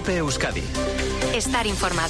COPE Euskadi. Estar informado.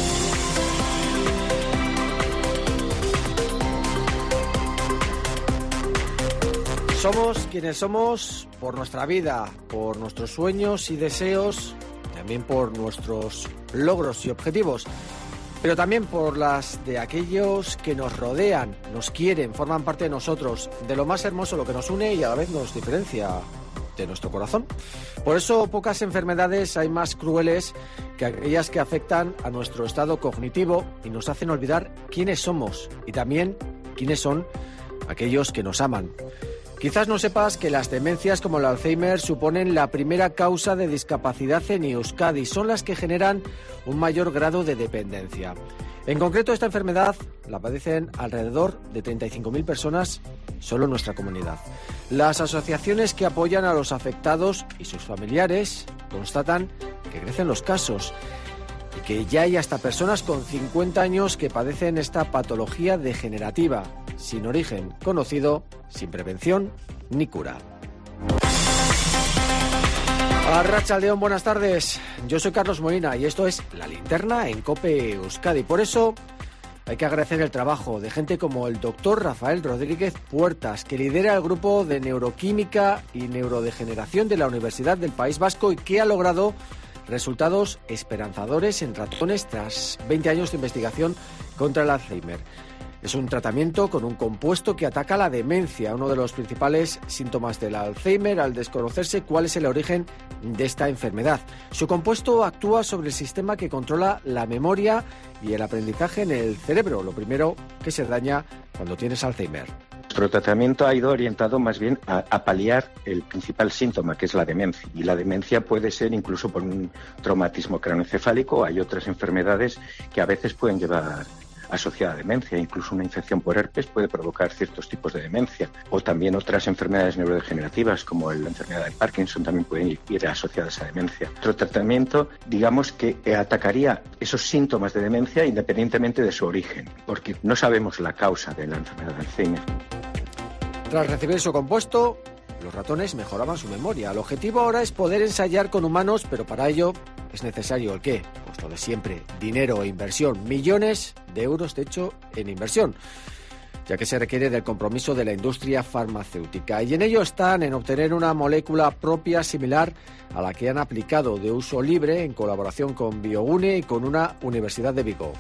Somos quienes somos por nuestra vida, por nuestros sueños y deseos, también por nuestros logros y objetivos, pero también por las de aquellos que nos rodean, nos quieren, forman parte de nosotros, de lo más hermoso, lo que nos une y a la vez nos diferencia de nuestro corazón. Por eso pocas enfermedades hay más crueles que aquellas que afectan a nuestro estado cognitivo y nos hacen olvidar quiénes somos y también quiénes son aquellos que nos aman. Quizás no sepas que las demencias como el Alzheimer suponen la primera causa de discapacidad en Euskadi. Son las que generan un mayor grado de dependencia. En concreto, esta enfermedad la padecen alrededor de 35.000 personas solo en nuestra comunidad. Las asociaciones que apoyan a los afectados y sus familiares constatan que crecen los casos y que ya hay hasta personas con 50 años que padecen esta patología degenerativa, sin origen conocido, sin prevención ni cura. Arratsaldeon, buenas tardes. Yo soy Carlos Molina y esto es La Linterna en COPE Euskadi. Por eso hay que agradecer el trabajo de gente como el doctor Rafael Rodríguez Puertas, que lidera el grupo de neuroquímica y neurodegeneración de la Universidad del País Vasco y que ha logrado resultados esperanzadores en ratones tras 20 años de investigación contra el Alzheimer. Es un tratamiento con un compuesto que ataca la demencia, uno de los principales síntomas del Alzheimer, al desconocerse cuál es el origen de esta enfermedad. Su compuesto actúa sobre el sistema que controla la memoria y el aprendizaje en el cerebro, lo primero que se daña cuando tienes Alzheimer. Nuestro tratamiento ha ido orientado más bien a paliar el principal síntoma, que es la demencia. Y la demencia puede ser incluso por un traumatismo craneoencefálico. Hay otras enfermedades que a veces pueden llevar asociada a demencia, incluso una infección por herpes puede provocar ciertos tipos de demencia, o también otras enfermedades neurodegenerativas como la enfermedad de Parkinson también pueden ir asociadas a demencia. Nuestro tratamiento, digamos que atacaría esos síntomas de demencia independientemente de su origen, porque no sabemos la causa de la enfermedad de Alzheimer. Tras recibir su compuesto, los ratones mejoraban su memoria. El objetivo ahora es poder ensayar con humanos, pero para ello es necesario ¿el qué? Pues lo de siempre, dinero e inversión, millones de euros de hecho en inversión, ya que se requiere del compromiso de la industria farmacéutica. Y en ello están en obtener una molécula propia similar a la que han aplicado de uso libre en colaboración con Biogune y con una universidad de Vigo.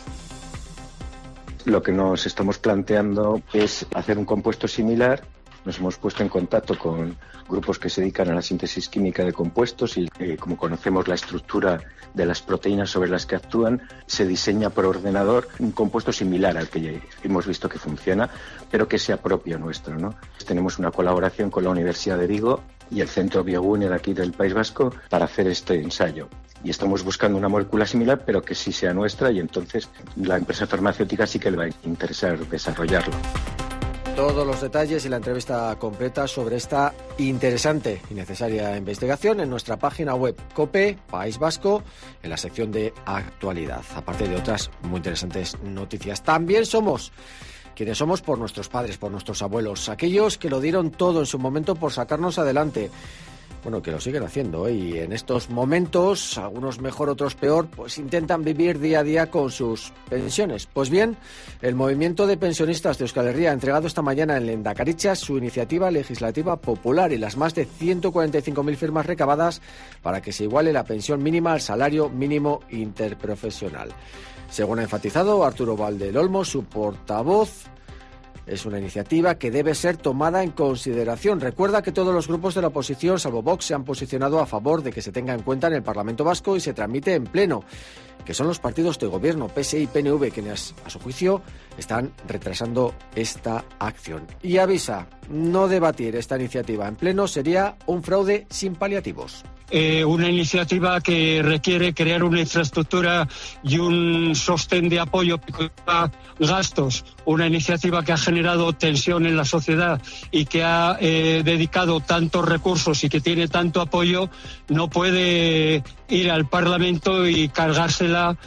Lo que nos estamos planteando es hacer un compuesto similar. Nos hemos puesto en contacto con grupos que se dedican a la síntesis química de compuestos y como conocemos la estructura de las proteínas sobre las que actúan, se diseña por ordenador un compuesto similar al que ya hemos visto que funciona, pero que sea propio nuestro, ¿no? Tenemos una colaboración con la Universidad de Vigo y el Centro Biogune de aquí del País Vasco para hacer este ensayo. Y estamos buscando una molécula similar, pero que sí sea nuestra, y entonces la empresa farmacéutica sí que le va a interesar desarrollarlo. Todos los detalles y la entrevista completa sobre esta interesante y necesaria investigación en nuestra página web COPE País Vasco, en la sección de actualidad, aparte de otras muy interesantes noticias. También somos quienes somos por nuestros padres, por nuestros abuelos, aquellos que lo dieron todo en su momento por sacarnos adelante. Bueno, que lo siguen haciendo, y en estos momentos, algunos mejor, otros peor, pues intentan vivir día a día con sus pensiones. Pues bien, el movimiento de pensionistas de Euskal Herria ha entregado esta mañana en Lehendakaritza su iniciativa legislativa popular y las más de 145.000 firmas recabadas para que se iguale la pensión mínima al salario mínimo interprofesional. Según ha enfatizado Arturo Valdelolmo, su portavoz, es una iniciativa que debe ser tomada en consideración. Recuerda que todos los grupos de la oposición, salvo Vox, se han posicionado a favor de que se tenga en cuenta en el Parlamento Vasco y se tramite en pleno, que son los partidos de gobierno, PSE y PNV, quienes, a su juicio, están retrasando esta acción. Y avisa, no debatir esta iniciativa en pleno sería un fraude sin paliativos. Una iniciativa que requiere crear una infraestructura y un sostén de apoyo a gastos, una iniciativa que ha generado tensión en la sociedad y que ha dedicado tantos recursos y que tiene tanto apoyo, no puede ir al Parlamento y cargársela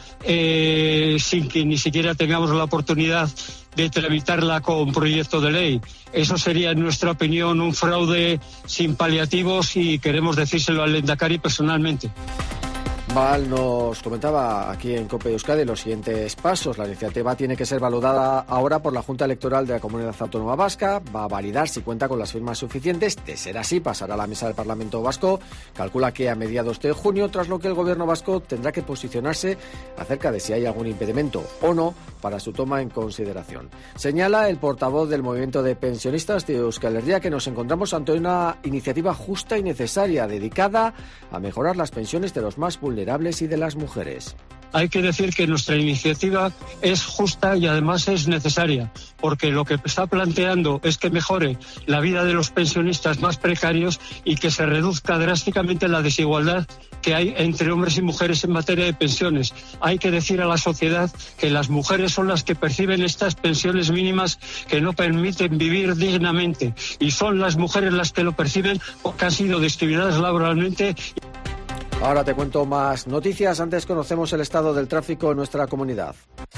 sin que ni siquiera tengamos la oportunidad de tramitarla con proyecto de ley. Eso sería, en nuestra opinión, un fraude sin paliativos y queremos decírselo al Lehendakari personalmente. Val nos comentaba aquí en COPE Euskadi los siguientes pasos. La iniciativa tiene que ser valorada ahora por la Junta Electoral de la Comunidad Autónoma Vasca. Va a validar si cuenta con las firmas suficientes. De ser así, pasará a la mesa del Parlamento Vasco. Calcula que a mediados de junio, tras lo que el Gobierno vasco tendrá que posicionarse acerca de si hay algún impedimento o no para su toma en consideración. Señala el portavoz del Movimiento de Pensionistas de Euskal Herria que nos encontramos ante una iniciativa justa y necesaria dedicada a mejorar las pensiones de los más vulnerables y de las mujeres. Hay que decir que nuestra iniciativa es justa y además es necesaria, porque lo que está planteando es que mejore la vida de los pensionistas más precarios y que se reduzca drásticamente la desigualdad que hay entre hombres y mujeres en materia de pensiones. Hay que decir a la sociedad que las mujeres son las que perciben estas pensiones mínimas que no permiten vivir dignamente, y son las mujeres las que lo perciben porque han sido discriminadas laboralmente. Ahora te cuento más noticias. Antes conocemos el estado del tráfico en nuestra comunidad.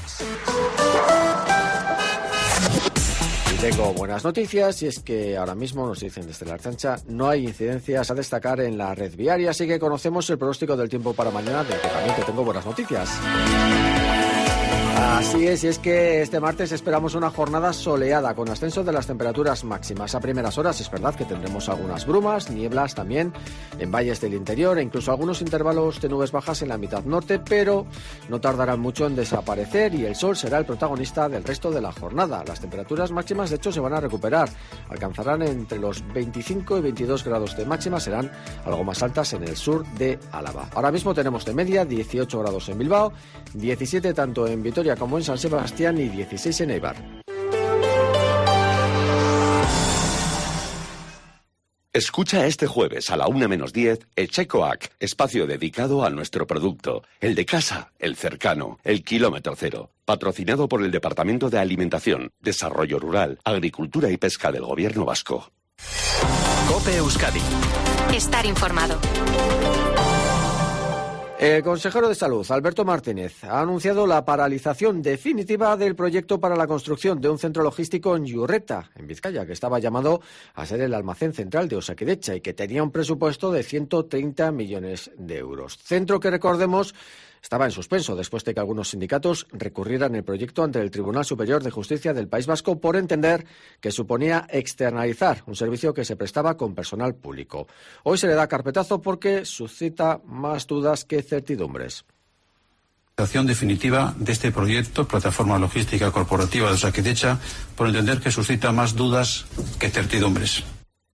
Y tengo buenas noticias, y es que ahora mismo nos dicen desde la Ertzaintza no hay incidencias a destacar en la red viaria, así que conocemos el pronóstico del tiempo para mañana, del que también te tengo buenas noticias. Así es, y es que este martes esperamos una jornada soleada con ascenso de las temperaturas máximas. A primeras horas es verdad que tendremos algunas brumas, nieblas también en valles del interior e incluso algunos intervalos de nubes bajas en la mitad norte, pero no tardarán mucho en desaparecer y el sol será el protagonista del resto de la jornada. Las temperaturas máximas de hecho se van a recuperar, alcanzarán entre los 25 y 22 grados de máxima, serán algo más altas en el sur de Álava. Ahora mismo tenemos de media 18 grados en Bilbao, 17 tanto en Vitoria como en San Sebastián y 16 en Eibar. Escucha este jueves a la 1:10 Echecoac, espacio dedicado a nuestro producto, el de casa, el cercano, el kilómetro cero. Patrocinado por el Departamento de Alimentación, Desarrollo Rural, Agricultura y Pesca del Gobierno Vasco. COPE Euskadi. Estar informado. El consejero de Salud, Alberto Martínez, ha anunciado la paralización definitiva del proyecto para la construcción de un centro logístico en Iurreta, en Vizcaya, que estaba llamado a ser el almacén central de Osakidetza y que tenía un presupuesto de 130 millones de euros. Centro que, recordemos, estaba en suspenso después de que algunos sindicatos recurrieran el proyecto ante el Tribunal Superior de Justicia del País Vasco por entender que suponía externalizar un servicio que se prestaba con personal público. Hoy se le da carpetazo porque suscita más dudas que certidumbres. Definitiva de este proyecto, Plataforma Logística Corporativa de Osakidetza, por entender que suscita más dudas que certidumbres.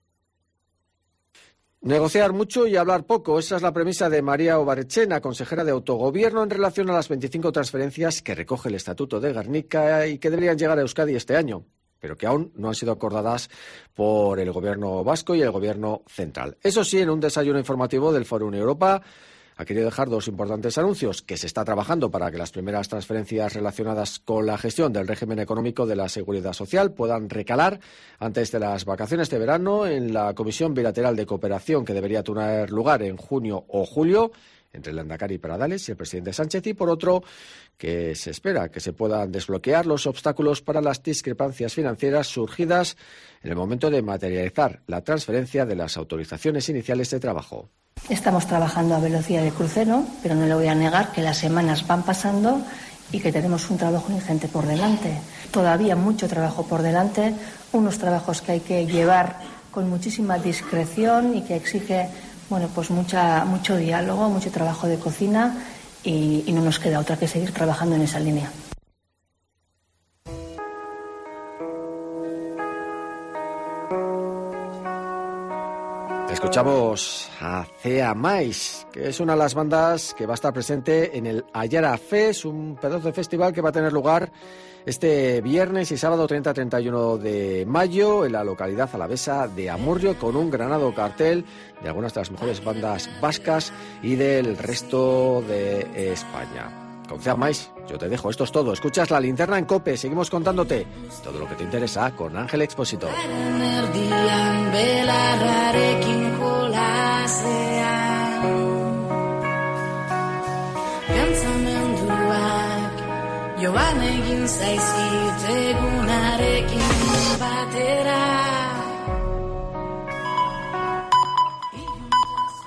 Negociar mucho y hablar poco. Esa es la premisa de María Obarechena, consejera de Autogobierno, en relación a las 25 transferencias que recoge el Estatuto de Gernika y que deberían llegar a Euskadi este año, pero que aún no han sido acordadas por el Gobierno vasco y el Gobierno central. Eso sí, en un desayuno informativo del Foro Europa ha querido dejar dos importantes anuncios: que se está trabajando para que las primeras transferencias relacionadas con la gestión del régimen económico de la Seguridad Social puedan recalar antes de las vacaciones de verano en la Comisión Bilateral de Cooperación que debería tener lugar en junio o julio entre el Lehendakari Pradales y el presidente Sánchez, y por otro, que se espera que se puedan desbloquear los obstáculos para las discrepancias financieras surgidas en el momento de materializar la transferencia de las autorizaciones iniciales de trabajo. Estamos trabajando a velocidad de crucero, pero no le voy a negar que las semanas van pasando y que tenemos un trabajo ingente por delante. Todavía mucho trabajo por delante, unos trabajos que hay que llevar con muchísima discreción y que exige, pues mucho diálogo, mucho trabajo de cocina y no nos queda otra que seguir trabajando en esa línea. Escuchamos a Cea Mais, que es una de las bandas que va a estar presente en el Ayara Fest, un pedazo de festival que va a tener lugar este viernes y sábado 30-31 de mayo en la localidad alavesa de Amurrio, con un granado cartel de algunas de las mejores bandas vascas y del resto de España. Con Cea Mais, yo te dejo, esto es todo. Escuchas La Linterna en COPE, seguimos contándote todo lo que te interesa con Ángel Expósito. Joan egin zaizkit egunarekin batera.